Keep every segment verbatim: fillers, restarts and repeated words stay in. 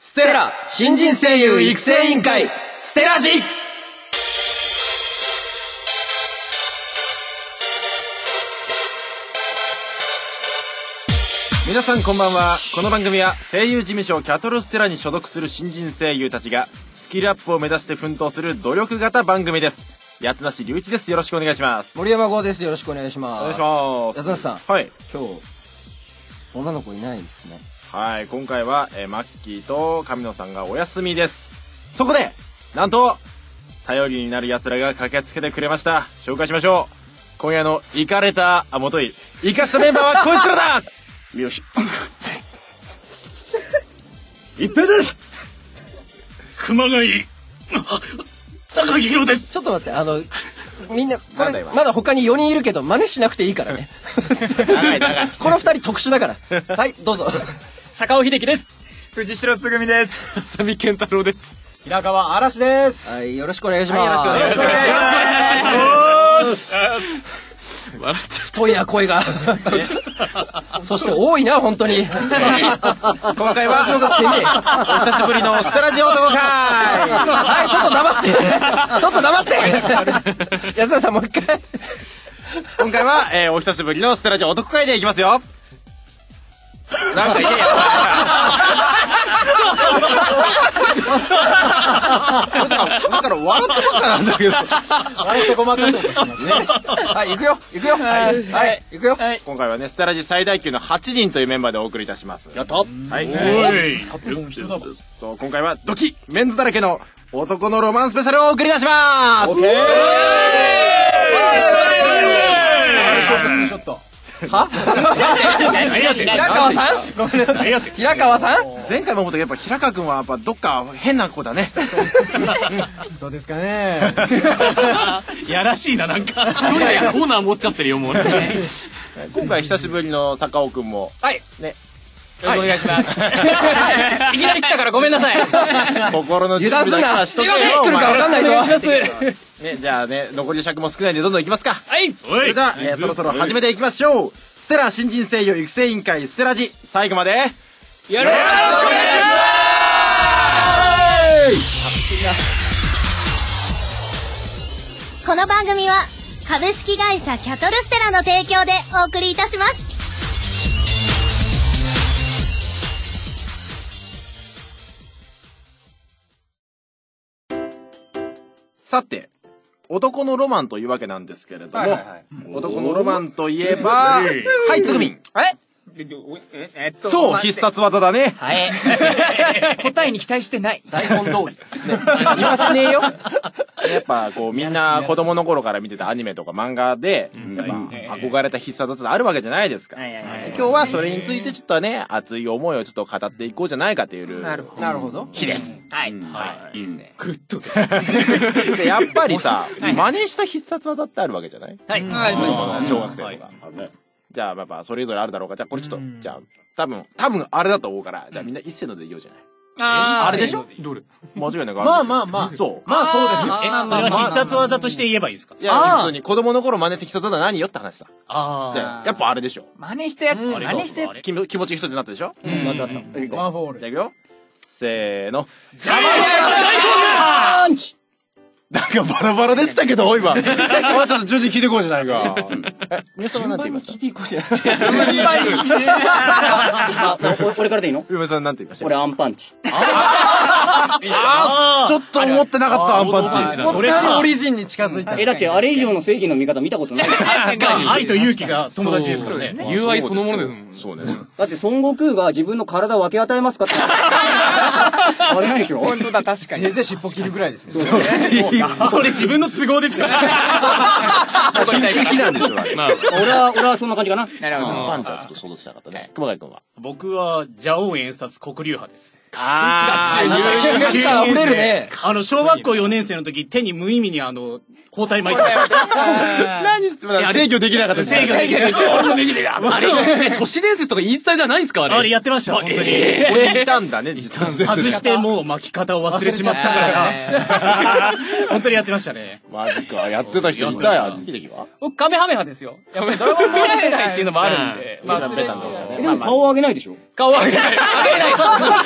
ステラ新人声優育成委員会ステラジ。 皆さんこんばんは。この番組は声優事務所キャトルステラに所属する新人声優たちがスキルアップを目指して奮闘する努力型番組です。八梨隆一です。よろしくお願いします。 森山剛です。よろしくお願いします。 お願いします。 八梨さん、 はい、 今日女の子いないですね。 はい、今回は、えー、マッキーと神野さんがお休みです。そこでなんと頼りになる奴らが駆けつけてくれました。紹介しましょう。今夜のイカれたあもといイカしたメンバーはこいつらだ。よし一平です。 熊谷高弘です。 ちょっと待って、あのみんなこれまだ他によにんいるけど真似しなくていいからね。長い長い。このふたり特殊だから。はい、どうぞ。 坂尾秀樹です。 藤代つぐみです。 浅見健太郎です。 平川嵐です。 はい、よろしくお願いします。 はい、よろしくお願いします。 笑っちゃう。太いな声が。そして多いな本当に。今回はお久しぶりのステラジ男会。 はい、ちょっと黙って。ちょっと黙って。安田さんもう一回。 今回は、えー、お久しぶりのステラジ男会でいきますよ。なんかいねえよ。だから笑ってばっかなんだけど。 笑ってごまかそうとしてますね。はい、行くよ行くよ。はい、はい、行くよ。 今回はね、ステラジ最大級のはちにんというメンバーでお送りいたします。 やった。 はい。そう、今回はドキメンズだらけの男のロマンスペシャルをお送りいたします。オッケー。 ショットツーショット。は？平川さん？ごめんなさい。平川さん？ 前回も思ったけどやっぱ平川くんはやっぱどっか変な子だね。 そうですかね。 やらしいな、なんか。コーナー持っちゃってるよもう。 今回久しぶりの坂尾くんも。 はい。 ね。 よろしくお願いします。いきなり来たからごめんなさい。 心の準備だけしとけよ。 来るかわかんないぞ。 ね、じゃあね、残りの尺も少ないんでどんどんいきますか。 はい。 それでは、えー、そろそろ始めていきましょう。ステラ新人声優育成委員会ステラジ、最後までよろしくお願いします。 この番組は株式会社キャトルステラの提供でお送りいたします。 さて、男のロマンというわけなんですけれども、はいはいはい、男のロマンといえば、はい、つぐみん。 ええっと、そう、必殺技だね。 はい。答えに期待してない。 台本通り。 言わせねえよ。やっぱこうみんな子供の頃から見てたアニメとか漫画で、やっぱ憧れた必殺技があるわけじゃないですか。今日はそれについてちょっとね、熱い思いをちょっと語っていこうじゃないかというなるほど日です。 はい。はい。いいですね。 グッドです。 やっぱりさ、真似した必殺技ってあるわけじゃない？ はい。 小学生とか。じゃあ、やっぱ、それぞれあるだろうか。じゃあ、これちょっと、じゃあ、多分、多分、あれだと思うから、じゃあみんな一斉ので言おうじゃない。 ああれでしょ？ どれ？ 間違いなくある。 まあまあまあ。 そう。 まあそうですよ。 え、それは必殺技として言えばいいですか？ いや、普通に子供の頃真似した必殺技何よって話さ。ああ。やっぱあれでしょ。 真似したやつ、真似したやつ。 気持ち一つになったでしょ？うん。 ワンフォール。 じゃあいくよ。せーの。 ジャマイアパンチ！なんかバラバラでしたけど、今。もうちょっと順次聞いていこうじゃないか。え、皆さんはなんて言いました？ 聞いていこうじゃない。 俺からでいいの？ 梅さんなんて言いました？ 俺アンパンチ。 ああ、ちょっと思ってなかったアンパンチ。 それはオリジンに近づいた。 え、だってあれ以上の正義の味方見たことない。 確かに。愛と勇気が友達ですよね。友愛そのものです。 そうね。 だって孫悟空が自分の体を分け与えますかって。あげないでしょ？ 本当だ、確かに。 せいぜい尻尾切るぐらいですよ。 それ自分の都合ですよね。 敵なんでしょ、まあ。 俺は、俺はそんな感じかな。 なるほど。 パンチはちょっと想像しなかったね。熊谷くんは？ 僕は、蛇王演殺黒竜派です。 ああ、優秀感溢れるね。 あの、小学校よねん生の時、手に無意味にあの、包帯巻いてました。 何しても制御できなかった。 制御できなかった。俺もできなかった。あれ、都市伝説とか言い伝えではないんですかあれ。あれやってました。本当に。 いたんだね、 外してもう巻き方を忘れちまったから。本当にやってましたね。 マジか、やってた人いたよ、秀樹は？ 僕、カメハメハですよ。やっぱりドラゴンボール世代っていうのもあるんで。 まあ、ベタンとかね。 でも顔を上げないでしょ？ 顔を上げない。上げない。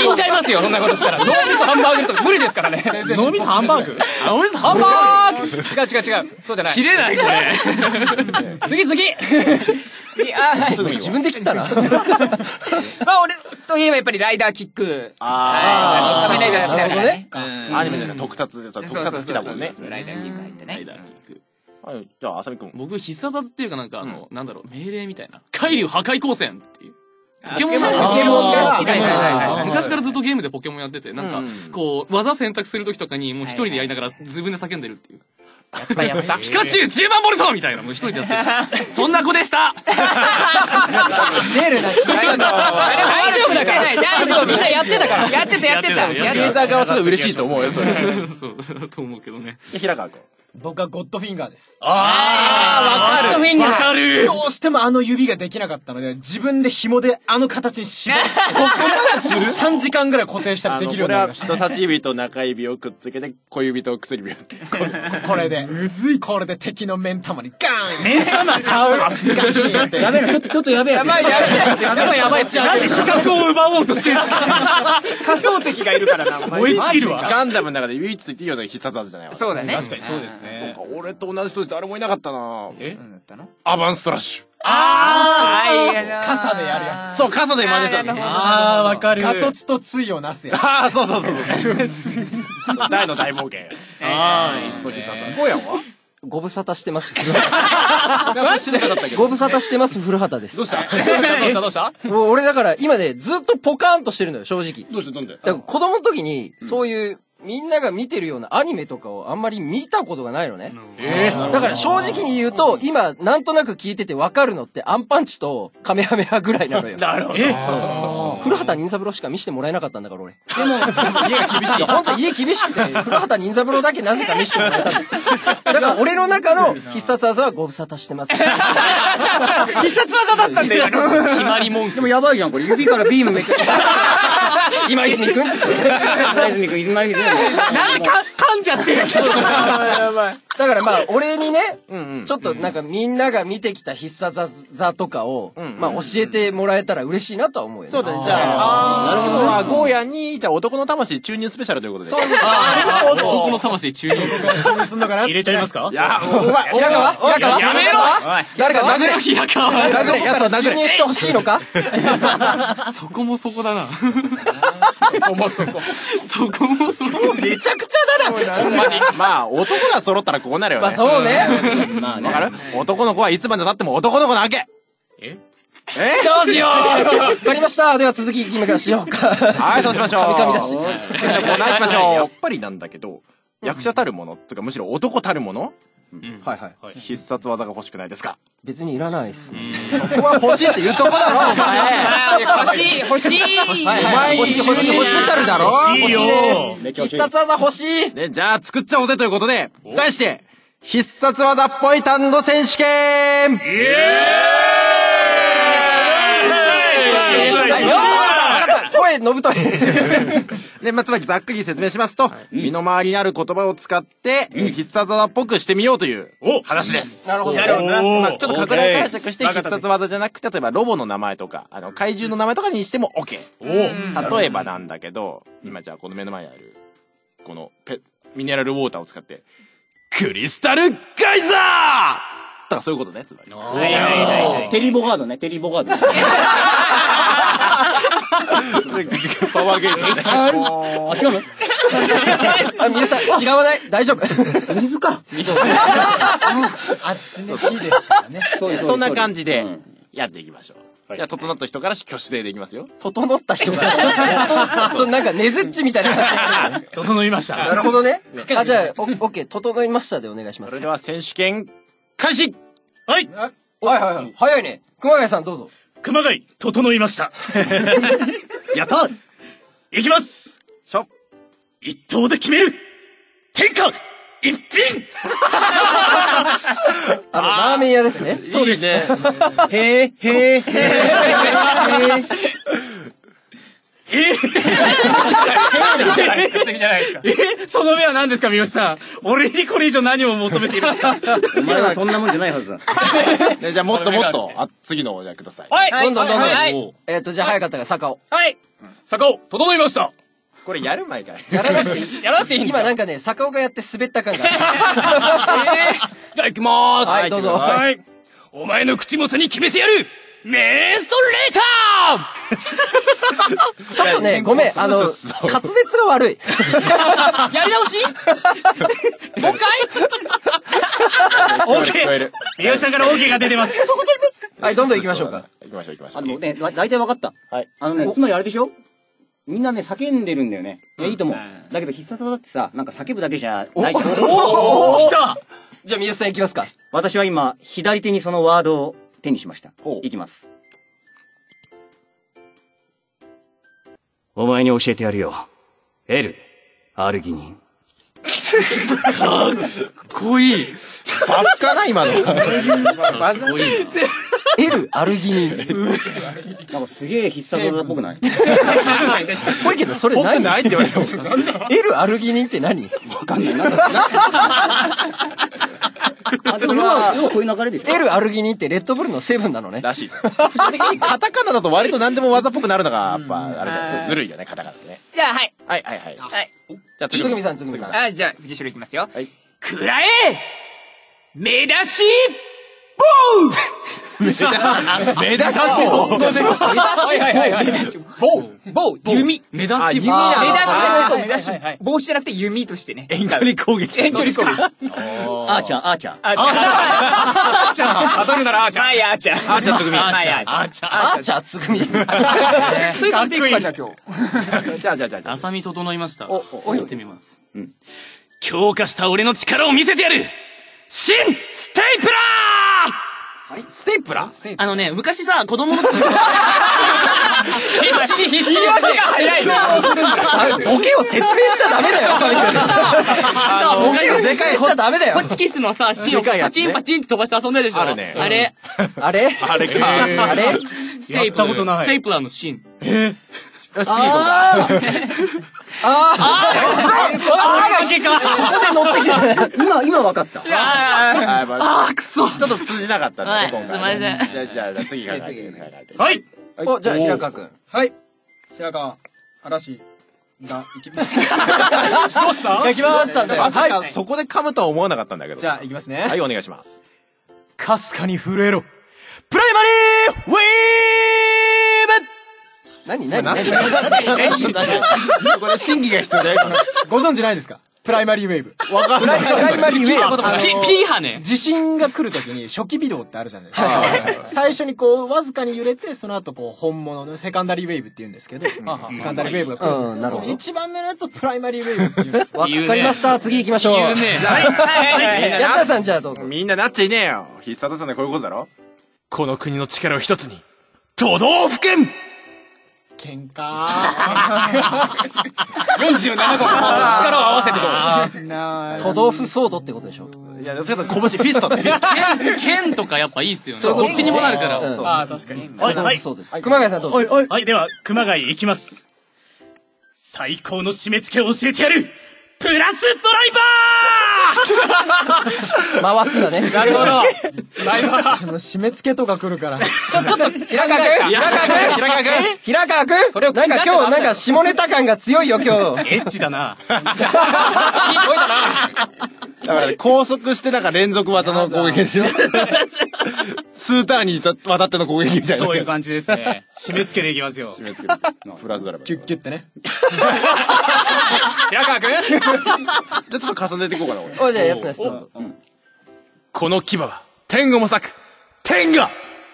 死んじゃいますよ、そんなことしたら。脳みそハンバーグとか無理ですからね。 脳みそハンバーグ脳みそハンバーグ違う違う違う。そうじゃない。切れない、これ。次次自分で切ったな。 まあ俺といえばやっぱりライダーキック。 あ仮面ライダー好きだからね。 ー。アニメじゃない、特撮、特撮好きだもんね。 ライダーキック入ってね。 ライダーキック。 はい、じゃあ、あさみくん。 僕、必殺技っていうかなんかあの、なんだろう、命令みたいな。海流破壊光線っていう。ポケモンがポケモンが好きだよ。昔からずっとゲームでポケモンやってて、なんか、こう、技選択するときとかにもう一人でやりながら自分で叫んでるっていう。 やったやった。 ピカチュウじゅうまんボルトみたいな、もう一人でやってる。そんな子でした出るな、大丈夫だから。大丈夫、みんなやってたから。やってたやってた。 やってた側はすごい嬉しいと思うよ、それ。 そう、だと思うけどね。 平川くん。 僕はゴッドフィンガーです。 あー、わかる。ゴッドフィンガー。 わかる。 どうしてもあの指ができなかったので、自分で紐であの形に縛って、さんじかんぐらい固定したらできるようになりました。 これは人差し指と中指をくっつけて、小指と薬指を。 これで。むずい。これで敵の目ん玉にガーン。 目ん玉ちゃう。ガシーンって。 やべえな、ちょっと、ちょっとやべえやばいやばい。やばいやばい。なんで視覚を奪おうとしてる仮想敵がいるからな、お前。 追いつけるわ。 ガンダムの中で唯一言っていいような必殺技じゃないわ。 そうだね。 確かにそうですね。 俺と同じ年誰もいなかったな。 え何だったの？ アバンストラッシュ。 あー傘でやるやつ。そう、傘で真似したの。 あー、わかる。ガトツとツイをなすやつ。 あー、そうそうそうそう。大の大冒険。あー、そう必殺技。ゴーヤンはご無沙汰してます。 マジでだったけど。 ご無沙汰してます、古畑です。 どうしたどうしたどうしたもう俺だから今ね、ずっとポカーンとしてるのよ、正直。 どうしてなんでだから子供の時に、そういう、みんなが見てるようなアニメとかをあんまり見たことがないのね。だから正直に言うと、今、なんとなく聞いててわかるのってアンパンチとカメハメハぐらいなのよ。 なるほど。 古畑任三郎しか見せてもらえなかったんだから俺。でも、家が厳しい。本当家厳しくて、古畑任三郎だけなぜか見せてもらえたんだ。だから俺の中の必殺技はご無沙汰してます。 必殺技だったんだよ。 決まり文句。 でもやばいじゃん、これ。指からビームめっちゃ。 今泉くんって。 今泉くん、今泉くん。 なんでか噛んじゃってる。 やばい。 だからまあ、俺にね、 うんうん。 ちょっとなんかみんなが見てきた必殺技とかを、 うんうんまあ教えてもらえたら嬉しいなとは思うよね。 そうだね。じゃあ、なるほど。は、ゴーヤンに、じゃあ男の魂注入スペシャルということで。 そういうこと。 男の魂注入する。 注入すんのかな入れちゃいますかいや、お前、お前、 平川平川やめろ誰か殴れ平川殴れやつは殴れ注入してほしいのかそこもそこだな。そこもそこ。そこもそこ。 めちゃくちゃだな。 ほんまに。まあ、男が揃ったらこうなるよね。 まあそうね。 まあね。わかる男の子はいつまで経っても男の子なわけ。 ええどうしようわかりました。では続き、今からしようか。 はい、そうしましょう。 カミカミだし。 じゃあコーナー行きましょう。やっぱりなんだけど、役者たるもの、つかむしろ男たるものはいはい。 必殺技が欲しくないですか？ 別にいらないっすね。 そこは欲しいって言うとこだろ、お前。 欲しい欲しいお前に欲しいスペシャルだろ？ 欲しいよ必殺技欲しい。 ね、じゃあ作っちゃおうぜということで、題して、必殺技っぽい単語選手権声のぶとい。 で、まあ、つまりざっくり説明しますと、身の回りにある言葉を使って、必殺技っぽくしてみようという話です。 なるほど。 なるほどな。まあ、ちょっと拡大解釈して必殺技じゃなくて、例えばロボの名前とか、あの、怪獣の名前とかにしても OK。例えばなんだけど、今じゃあこの目の前にある、このペ、ミネラルウォーターを使って、クリスタルガイザーとかそういうことね、つまり。 テリーボガードね、テリーボガード。 パワーゲーム。 あ、違うのあ、皆さん、違わない。大丈夫。 水か。 あっちね、火ですからね。 そんな感じで、やっていきましょう。じゃあ、整った人から挙手制でいきますよ。 整った人が。そう、なんか、ねずっちみたいな。 整いました。 なるほどね。あ、じゃあ、オッケー、整いましたでお願いします。 それでは選手権、開始はいはいはいはい。早いね。熊谷さんどうぞ。 熊谷、整いました。やったいきますしょ一投で決める天下一品あの、ラーメン屋ですね。 そうですね。 へー、へー、へー、へー。 え敵じゃないですか。え、その目は何ですか、三好さん。俺にこれ以上何を求めているんですか。 お前はそんなもんじゃないはずだ。 じゃあもっともっと、あ、次のじゃあください。 はい。 どんどんどんどん。 はいえっと、じゃあ早かったが坂尾。 はい。坂尾、整いました。 これやる前から。 やらなくていい。 やらなくていいんですか。 今なんかね、坂尾がやって滑った感が。 えー、じゃあ行きまーす。 はい、どうぞ。 はい。お前の口元に決めてやるメンストレーターちょっとね、ごめん、あの、滑舌が悪い。 やり直しもう一回オーケー。三好さんから オーケー が出てます。 はい、どんどん行きましょうか。 行きましょう行きましょあう。 のね、だいたい分かった。はい。あのね、つまりあれでしょみんなね、叫んでるんだよね。いや、いいと思う。だけど必殺技ってさ、なんか叫ぶだけじゃないじゃん。 おー来たじゃあ、三好さん行きますか。 私は今、左手にそのワードを手にしました。いきます。お前に教えてやるよ。L、アルギニン。 かっこいい。 バッカな、今の。 かっこいいな。 L、アルギニン。 なんかすげえ必殺技っぽくない？ ぽいけど、それ何？ 僕ないって言われても。 L、アルギニンって何？ わかんない。なんだあ、でも要は、要はこういう流れでしょ L、アルギニンってレッドブルの成分なのね。 らしい。基本的にカタカナだと割と何でも技っぽくなるのが、やっぱ、あれだよ。ずるいよね、カタカナってね。 じゃあ、はい。 はいはいはい。 はい。 じゃあ次。 つぐみさん、つぐみさん。 あ、じゃあ、藤代いきますよ。 はい。 くらえ目出し目出し目出し棒どうしました目出しはいはいはい。棒棒弓目出しあ弓棒。 なの目出しはい棒と目出し帽子じゃなくて弓としてね。 遠距離攻撃。 遠距離攻撃。 あーちゃん、あーちゃん。 あーちゃん。あーちゃん。例えるならあーちゃん。はい、あーちゃん。 あーちゃんつぐみ。 はい、あーちゃん。 あーちゃん、つぐみ。 そういう感じでいくか、じゃあ今日。 じゃあじゃあじゃあじゃあ。 浅見整いました。 おお行ってみます。 強化した俺の力を見せてやる新ステイプラステープラーあのね、昔さ、子供の時必死に必死に。 ーが早いな。 ボケを説明しちゃダメだよ、浅見君。 さ、 ボケを説明しちゃダメだよホ。ッチキスのさ、芯をパチンパチンって飛ばして遊んだでしょ。 あるねあれ。 あれあれか。 あれステイプラー。ステイプラーの芯。 よし、次行こうか。 ああーだけか。 今、今分かった。 ああー、くそ。 ちょっと通じなかったね、 はい今回ね。 すいませんじゃあ、じゃあ、次考えて、考えて。 はい。 ーお、じゃあ、平川くん。 はい。白川、嵐が行きます。どうした行きましたんだよ。 まさか、 はい。 そこで噛むとは思わなかったんだけど。 じゃあ、行きますね。 はい、お願いします。 かすかに震えろ。プライマリーウィー何何なん何でこれ、審議が必要だよ。 ブご存知ないですか？プライマリーウェーブ。 わかんない。 プライマリーウェイあピピーハね。 地震が来るときに初期微動ってあるじゃないですか。最初にこう、わずかに揺れて、その後こう、本物のセカンダリーウェーブって言うんですけど、セカンダリーウェーブが来るんですけど、 うんなるほどその一番目のやつをプライマリーウェーブって言うんですよ。 わかりました。次行きましょう。 言うね。 やったさん、じゃあどうぞ。 みんななっちゃいねえよ。必殺技でこういうことだろ。この国の力を一つに、都道府県喧嘩よんじゅうななこの力を合わせてと。 都道府ソードってことでしょ。 いや、ちょっと拳、フィストね。フィスト。 剣、剣とかやっぱいいっすよね。どっちにもなるから。 うんああ、確かに。 都道府ソード。熊谷さんどうぞ。 はい、では、熊谷いきます。最高の締め付けを教えてやるプラスドライバ回すんだね。 なるほど。ライバー。締め付けとか来るから。 ちょ、ちょっと、平川くん平川くん平川くん平川くんそれをなんか今日、なんか下ネタ感が強いよ、今日。 ーエッチだな。 だからね、高速してなんか連続技の攻撃でしょ。数ターンにわたっての攻撃みたいな。 そういう感じですね。締め付けでいきますよ。 締め付けて。プラスドライバー。 キュッキュッてね。 平川くんじゃあちょっと重ねていこうかな、俺。 お、じゃあやつです、どうぞ。 この牙は、天をも裂く、天が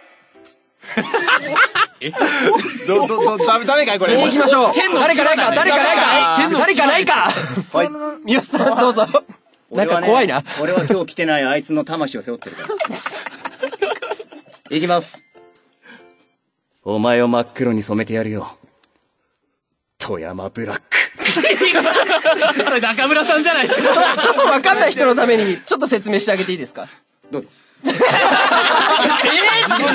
えど、ど、ど、ダメ、ダメかいこれ。 次行きましょう。 天の誰かないか誰かないか天の誰かないか三好さん、どうぞ。なんか怖いな。 俺は今日来てないあいつの魂を背負ってるから。いきます。お前を真っ黒に染めてやるよ。富山ブラック。 これ中村さんじゃないですか。 ちょちょっとわかんない人のために、ちょっと説明してあげていいですか？ どうぞ。 え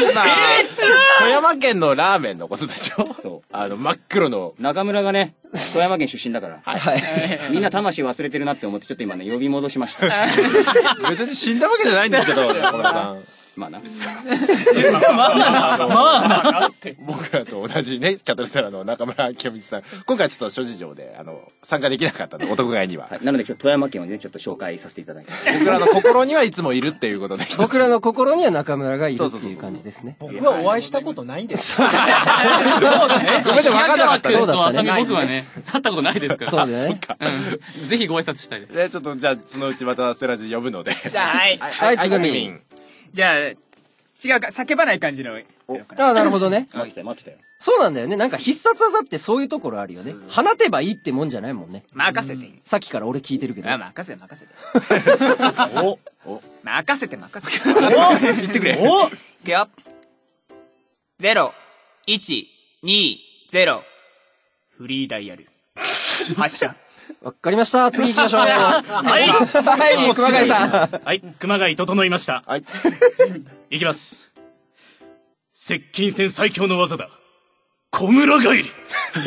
富山県のラーメンのことでしょそう。 あの、真っ黒の。 中村がね、 富山県出身だから。 はい。 みんな魂忘れてるなって思ってちょっと今ね、呼び戻しました。 別に死んだわけじゃないんですけど、小村さん。 まあな。 まあな。まあな。 僕らと同じね、キャトルステラの中村清道さん。今回ちょっと諸事情で、あの、参加できなかったので、男会には。 はい。なので、ちょっと富山県をね、ちょっと紹介させていただいて。 僕らの心にはいつもいるっていうことで。 僕らの心には中村がいるっていう感じですね。 僕はお会いしたことないんです。 そうだね。 ごめんね、分かんなかったね。 そうだったね。 あさみ僕はね、会ったことないですから。 そうだね。 うん。ぜひご挨拶したいです。 ね、ちょっとじゃあ、そのうちまたステラジ呼ぶので。 じゃあ、はい。 はい、つぐみ。 じゃあ、違うか、叫ばない感じの。 ああ、なるほどね。 待ってたよ、待ってたよ。 そうなんだよね。なんか必殺技ってそういうところあるよね。放てばいいってもんじゃないもんね。 任せて。 さっきから俺聞いてるけど。 あ、任せて、任せて。 おお任せて、任せて。 お言ってくれ。 おいくよ。ゼロ、いち、に、ゼロ。フリーダイヤル。発射。 わかりました。次行きましょう。はい。 はい、 熊谷さん。 はい、熊谷整いました。 はい。 いきます。接近戦最強の技だ。小村返り。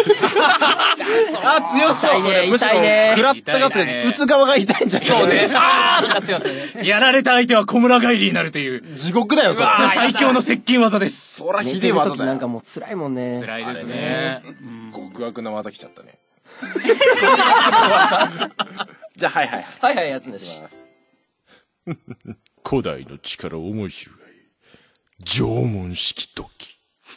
あ、強そう。 痛いね、痛いね。 食らったがせ、打つ側が痛いんじゃないそうね。あーってなってますね。やられた相手は小村返りになるという。 地獄だよ、それ。 最強の接近技です。 そらひ寝てるでえ技だよ。 時なんかもう辛いもんね。 辛いですね。 極悪な技来ちゃったね。じゃあ、はいはい。 はいはい、やつです。 古代の力面白い。縄文式土器。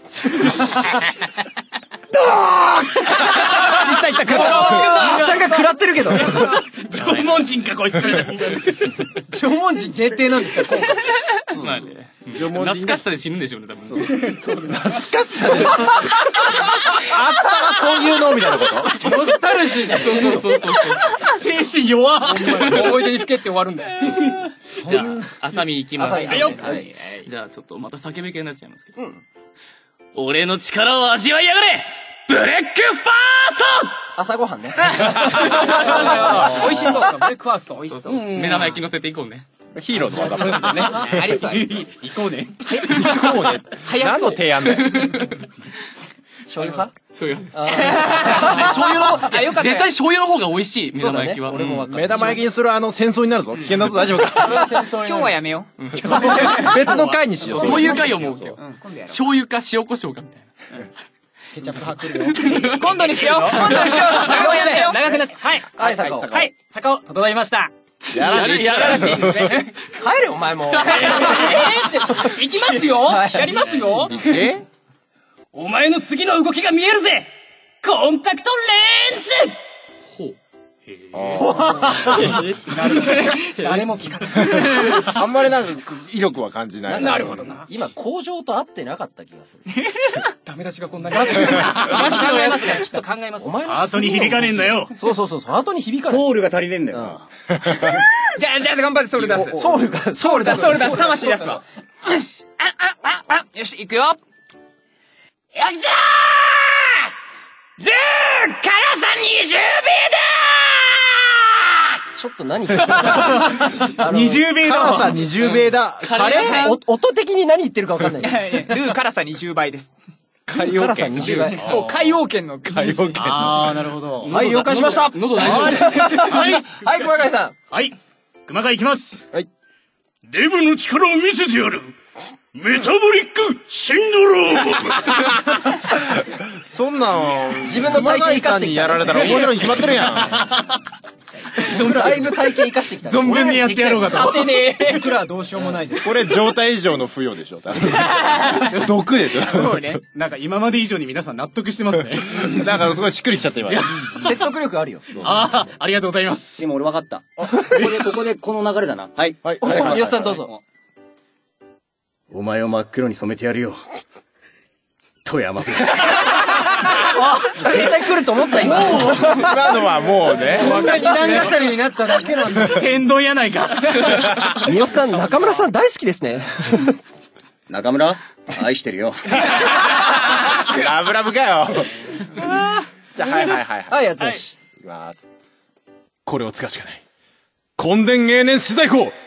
痛い痛い、食らった。さんが食らってるけど。 縄文人か、こいつ。 縄文人限定なんですか、今回。 まあね。懐かしさで死ぬんでしょうね、多分。 懐かしさで。あったらそういうのみたいなことノスタルジーだ。 そうそうそうそう。 精神弱っ。 思い出にふけって終わるんだよ。 じゃあ、あさみ行きます。 あさみはい。じゃあ、ちょっとまた叫び系になっちゃいますけど。俺の力を味わいやがれブレックファースト朝ごはんね。 美味しそうか、ブレックファースト。美味しそう。 目玉焼き乗せていこうね。 ヒーローの技だね。 ありそう。 行こうね。 行こうね。何の提案だよ。 醤油派醤油です。醤油の、絶対醤油の方が美味しい、目玉焼きは。 俺もわかる。 目玉焼きにするあの戦争になるぞ。危険だぞ、大丈夫か。 今日はやめよう。 別の回にしよう。 そういう回をもう、 今度やろう。 醤油か塩胡椒かみたいな。 ケチャップ派来るよ。 今度にしよう。今度にしよう。長くなったよ。 長くなった。はい。 はい、坂尾。 はい。 坂尾、整いました。 やられ、やられ。 帰れお前も。 えーって、いきますよ。やりますよ。 えお前の次の動きが見えるぜ。コンタクトレンズ。 ほう。 誰も聞かない。 あんまりなんか威力は感じない。 なるほどな。 今、工場と合ってなかった気がする。 ダメ出しがこんなになってる。考えますね。きっと考えます。 お前のハートに響かねえんだよ。 そうそうそう、ハートに響かない。 ソウルが足りねえんだよな。 じゃあ、じゃあ、頑張ってソウル出す。 ソウルが、ソウルだ、 ソウル出す。魂出すわ。よし。あ、あ、あ、あ。よし、行くよ。よきさールー辛さにじゅうびちょっと何言ってるにじゅうべいだ辛さにじゅうべいだ。 カレーお音的に何言ってるか分かんないです。 ルー辛さにじゅうばいです。 辛さにじゅうばい。 もう海王圏の海王圏。 あー、なるほど。 はい、了解しました。 喉大丈夫はい、はい、熊谷さん。 はい。熊谷行きます。 はい。 デブの力を見せてやる。メタボリックシンドローム。 そんなん、 自分の体型生かしてきたね熊谷さんにやられたら面白いに決まってるやん。 だいぶ体型生かしてきたね。 存分にやってやろうかと。 当てねえ。僕らはどうしようもないです。 これ状態以上の付与でしょ。毒でしょ。 そうね。 なんか今まで以上に皆さん納得してますね。 だからすごいしっくりきちゃった今。 説得力あるよ。 ああ、ありがとうございます。 でも俺分かった。ここで、ここでこの流れだな。はい。 はい。 お、三好さんどうぞ。 お前を真っ黒に染めてやるよ。富山。 絶対来ると思った今。 今のはもうね。 こんなに何語りになっただけなんだ。 天丼やないか。 三好さん、中村さん大好きですね。 中村愛してるよ。 ラブラブかよ。じゃあ、はいはいはいはい。 はい、やつよし。 いきます。これを使うしかない。根伝永年資材法て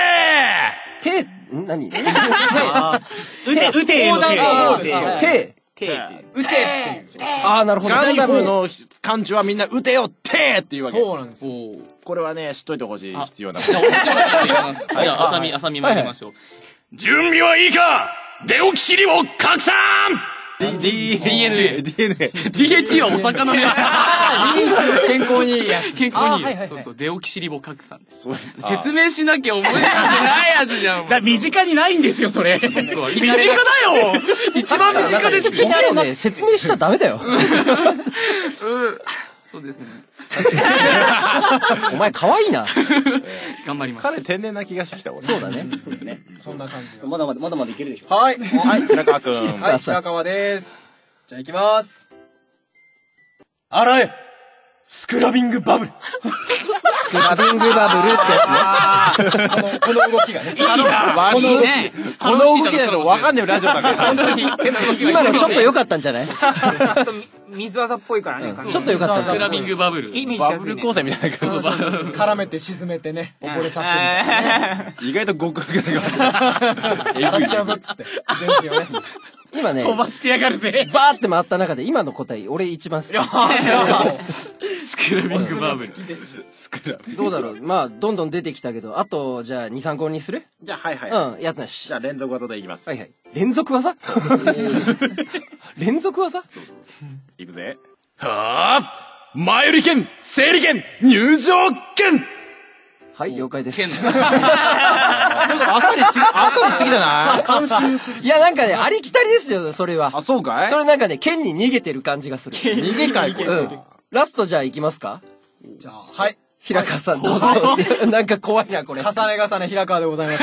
手、ん何うて、うての手。手。 て撃てっていう。 ああ、なるほど。 ガンダムの艦長はみんな撃てよってっていうわけ。 そうなんですよ。 これはね、知っといてほしい必要な。 じゃあ、じゃあ、あさみ、あさみ参りましょう。準備はいいかデオキシリボ拡散ディーエヌエー。ディーエヌエー。 ディーエイチイー はお魚のやつ。 健康にいいやつ。 健康にいいやつ。そうそう、デオキシリボ拡散です。説明しなきゃ覚えてないやつじゃん。 だ身近にないんですよ、それ。身近だよ一番身近ですよ。 お前ね、説明しちゃダメだよ。 そうですね。 お前可愛いな。 頑張ります。 彼天然な気がしてきた、俺。 そうだね。 そんな感じ。 まだまだ、まだまだいけるでしょ。 はい。 はい、平川くん。 はい、白川です。じゃあ行きます。洗えスクラビングバブルスクラビングバブルってやつね。 この、この動きがね。 いいなこのね、この動きだとわかんねえラジオだから。 今のちょっと良かったんじゃないちょっと水技っぽいからね。 ちょっと良かった。 スクラビングバブル。 イメージしやすいね。 バブル光線みたいな感じ。 絡めて沈めてね、溺れさせるみたいなね。 意外と極悪がやっちゃうぞっつって。全身をね。 今ね、 飛ばしてやがるぜ。 バーって回った中で今の答え、俺一番好き。 スクラビングバブル。 スクラビング。 どうだろうまあ、どんどん出てきたけど、あと、じゃあ、に、さんこにするじゃあ、はいはい。 うん、やつなし。 じゃあ、連続技でいきます。 はいはい。連続技連続技いくぜ。はあ前売り券整理券入場券はい、了解です。 ちょっとあっさりし、あっさりしすぎだな。 監修する。 いや、なんかね、ありきたりですよ、それは。 あ、そうかいそれなんかね、剣に逃げてる感じがする。 逃げかい、これ。 うん。ラストじゃあ行きますかじゃあ、はい。 平川さん、どうぞ。なんか怖いな、これ。 重ね重ね平川でございます。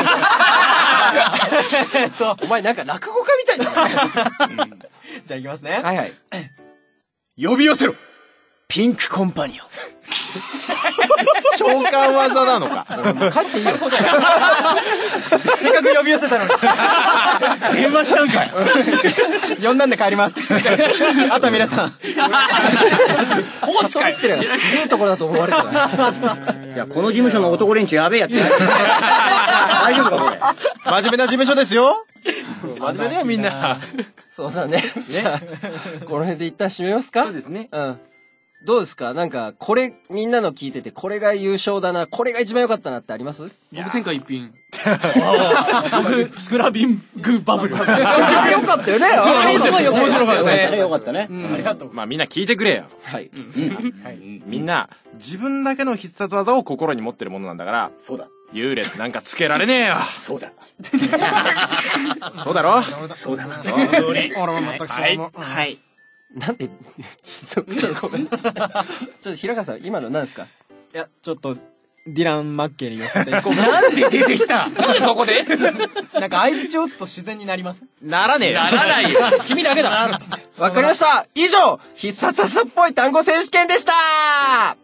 えっと、お前なんか落語家みたいだな。 じゃあ行きますね。 はいはい。 呼び寄せろピンクコンパニオン。 召喚技なのか。 帰っていいよ。 せっかく呼び寄せたのに。 電話したんかい呼んだんで帰ります。あとは皆さん。 放置会してるすげえところだと思われてない。 いや、この事務所の男連中やべえやつ。大丈夫か、これ。 真面目な事務所ですよ。真面目だよ、みんな。 そうだね。じゃあ、この辺で一旦締めますか？ そうですね。 うん。どうですかなんか、これ、みんなの聞いてて、これが優勝だな、これが一番良かったなってあります僕天下一品。 僕、スクラビングバブル。 良かったよねあれすごい面白かったね。 よかったね。 ありがとう。 まあみんな聞いてくれよ。 はい。 みんな、自分だけの必殺技を心に持ってるものなんだから、 そうだ。 優劣なんかつけられねえよ。 そうだ。 そうだろそうだな。 俺も全くそう思う。 はい。 なんで、ちょっと、ちょっとごめん。ちょっと平川さん、今の何ですかいや、ちょっと、ディラン・マッケイに寄せていこう。 なんで出てきたなんでそこでなんか相槌を打つと自然になりますならねえよ。 ならないよ。 君だけだな。 わかりました以上、必殺技っぽい単語選手権でした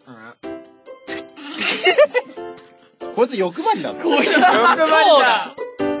こいつ欲張りだぞ。 こいつ欲張りだ。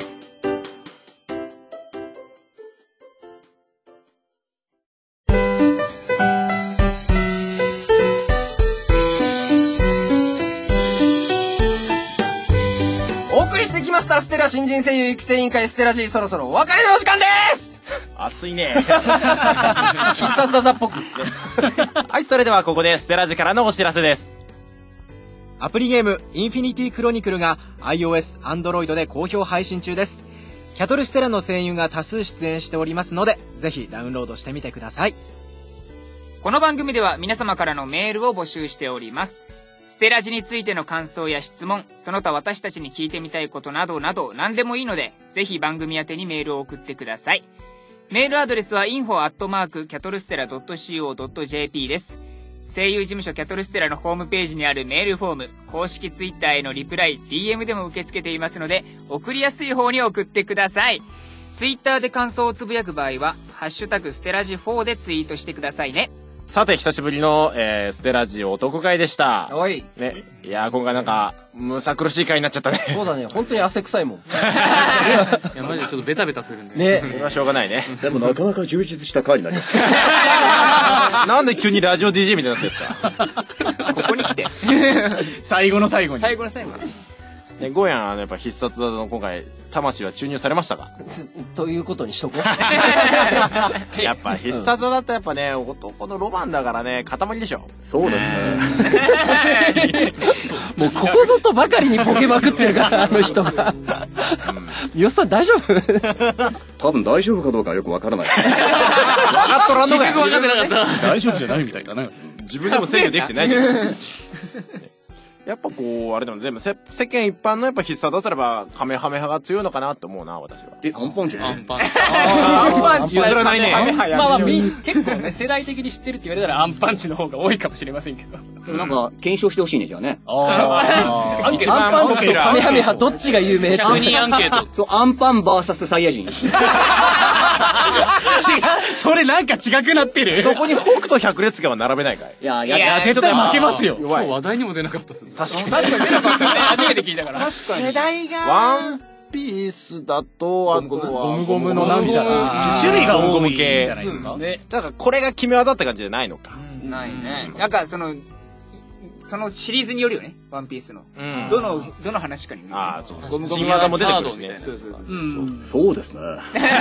お送りしてきましたステラ新人声優育成委員会ステラジー、そろそろお別れのお時間です熱いね。 必殺技っぽく。 はい、それではここでステラジからのお知らせです。 アプリゲームインフィニティクロニクルが iOS、Android で好評配信中です。キャトルステラの声優が多数出演しておりますので、ぜひダウンロードしてみてください。 この番組では皆様からのメールを募集しております。ステラジについての感想や質問、その他私たちに聞いてみたいことなどなど何でもいいので、ぜひ番組宛てにメールを送ってください。メールアドレスは インフォ アットマーク キャトルステラ ドット シーオー ドット ジェーピー です。声優事務所キャトルステラのホームページにあるメールフォーム、公式ツイッターへのリプライ、ディーエム でも受け付けていますので、送りやすい方に送ってください。ツイッターで感想をつぶやく場合は、ハッシュタグステラジフォーでツイートしてくださいね。 さて、久しぶりの、えー、ステラジ男会でした。 おい。 ね。いやー、今回なんか、むさ苦しい回になっちゃったね。 そうだね、本当に汗臭いもん。 いや、マジでちょっとベタベタするんで。 ね。 それはしょうがないね。 でもなかなか充実した回になります。 なんで急にラジオ ディージェー みたいになってるんですか？ ここに来て。 最後の最後に。 最後の最後に。 ね、ゴーヤン、あの、やっぱ必殺技の今回、魂は注入されましたか？ ということにしとこう。 やっぱ必殺技ってやっぱね、男のロマンだからね、塊でしょ。 そうですね。 もうここぞとばかりにボケまくってるから、あの人が。三好さん大丈夫？ 多分大丈夫かどうかよくわからない。 分かっとらんのかよ。 分かってなかった。 大丈夫じゃないみたいだね。 自分でも制御できてないじゃないですか。やっぱこう、あれでも全部世間一般のやっぱ必殺技すれば、カメハメ派が強いのかなって思うな、私は。 え、アンパンチでしょ？ アンパンチ。 アンパンチ譲らないね。 まあまあ、結構ね、世代的に知ってるって言われたらアンパンチの方が多いかもしれませんけど。 なんか、検証してほしいね、じゃあね。 あアンパンチとカメハメ派どっちが有名って。 ひゃくにんアンケート。 そう、アンパン ブイエス サイヤ人。違う、 それなんか違くなってる。 そこに北斗百列拳は並べないかい？ いや、 いや、絶対負けますよ。 今日話題にも出なかったっすね。 確かに。確かに。 初めて聞いたから。 確かに。 世代が。 ワンピースだと、あとは、 ゴムゴムのなんじゃない種類が多い系じゃないですか。 だからこれが決め技って感じじゃないのか。 ないね。なんかその、そのシリーズによるよね、ワンピースの。 うん。 どの、どの話かに。 ああ、そう。ゴムゴム技も出てくるしね。 そうそうそう。うん。 そうですね。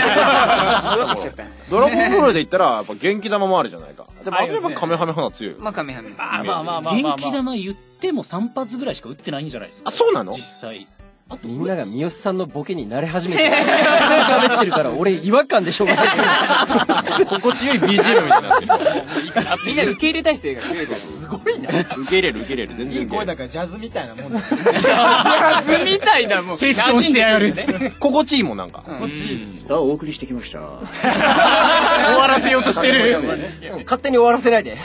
ドラゴンボールで言ったら、やっぱ元気玉もあるじゃないか。でも、あれやっぱカメハメ派強いよ。 まあカメハメ。 まあまあまあまあ。元気玉言ってもさん発ぐらいしか打ってないんじゃないですか。 あ、そうなの？ 実際。 みんなが三好さんのボケに慣れ始めて喋ってるから俺違和感でしょうがない心地よい ビージーエム みたいになってる。 みんな受け入れたい姿勢が強いからすごいな。 受け入れる受け入れる全然。 いい声だからジャズみたいなもんだ。 ジャズみたいなもん。 セッションしてやる。 心地いいもんなんか。 心地いい。 さあ、お送りしてきました。 終わらせようとしてる。 勝手に終わらせないで。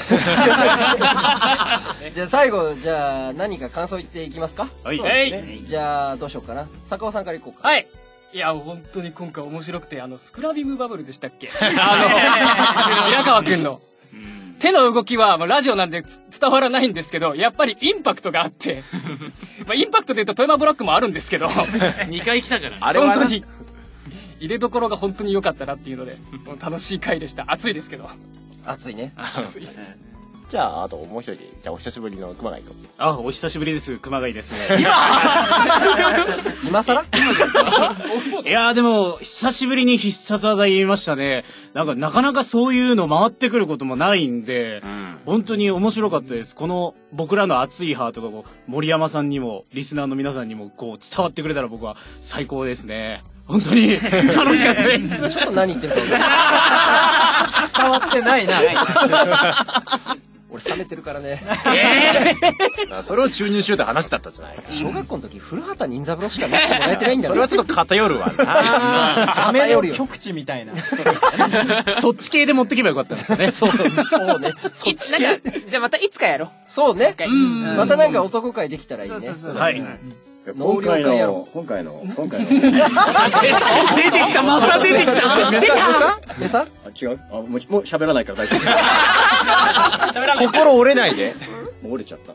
じゃあ最後、じゃあ何か感想言っていきますか？ はい。 じゃあどうしようかな。坂尾さんからいこうか。 はい。いや、本当に今回面白くて、あの、スクラビムバブルでしたっけ？あの、平川くんの。手の動きは、まあ、ラジオなんで伝わらないんですけど、やっぱりインパクトがあって、まあ、インパクトで言うと富山ブラックもあるんですけど、 にかい来たから。 あれは本当に、入れどころが本当に良かったなっていうので、楽しい回でした。暑いですけど。 暑いね。 暑いです。 じゃあ、あともう一人で、じゃあお久しぶりの熊谷君。 あ、お久しぶりです。熊谷ですね。 今更いやーでも、久しぶりに必殺技言いましたね。なんか、なかなかそういうの回ってくることもないんで、うん、本当に面白かったです。この、僕らの熱いハートがこう、森山さんにも、リスナーの皆さんにも、こう、伝わってくれたら僕は最高ですね。本当に、楽しかったです。 ちょっと何言ってるか分かんない。伝わってないな。俺冷めてるからね。 えー、それを注入しようって話だったじゃないか。 小学校の時古畑任三郎しか見せてもらえてないんだそれはちょっと偏るわな。 偏るよ。極地みたいな。 そっち系で持ってけばよかったんですかね。 そう、そうね。 そっち系。じゃあまたいつかやろう。 そうね。またなんか男会できたらいいね。 そうそうそう。 はい。 今回の、今回の、今回の。出てきた、また出てきた。 出たメサ？ あ、違う。あ、もう、もう喋らないから大丈夫。心折れないで。 もう折れちゃった。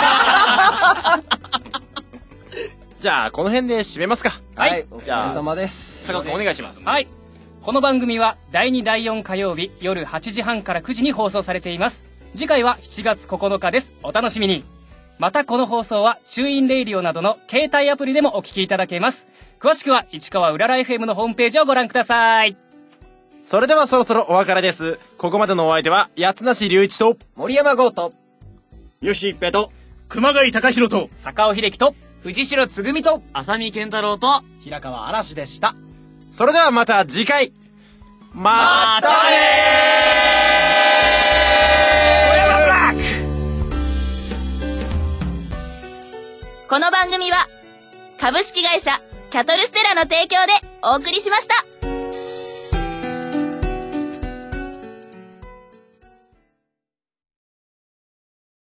じゃあ、この辺で締めますか。 はい。お疲れ様です。 坂尾さんお願いします。 はい。この番組は、だいにだいよん火曜日夜はちじはんからくじに放送されています。次回はしちがつここのかです。お楽しみに。またこの放送はチューインレイディオなどの携帯アプリでもお聞きいただけます。詳しくは市川うらら エフエム のホームページをご覧ください。 それではそろそろお別れです。ここまでのお相手は八梨隆一と森山剛と吉一平と熊谷貴弘と坂尾秀樹と藤代つぐみと浅見健太郎と平川嵐でした。 それではまた次回。またねー。 この番組は株式会社キャトルステラの提供でお送りしました。